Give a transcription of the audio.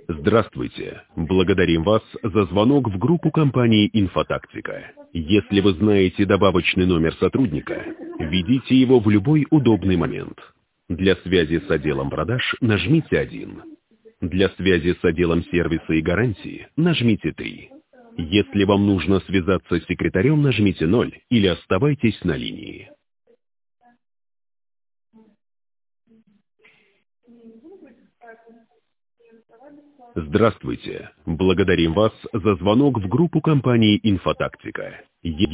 Здравствуйте. Благодарим вас за звонок в группу компании «Инфотактика». Если вы знаете добавочный номер сотрудника, введите его в любой удобный момент. Для связи с отделом продаж нажмите 1. Для связи с отделом сервиса и гарантии нажмите 3. Если вам нужно связаться с секретарем, нажмите 0 или оставайтесь на линии. Здравствуйте. Благодарим вас за звонок в группу компании «Инфотактика».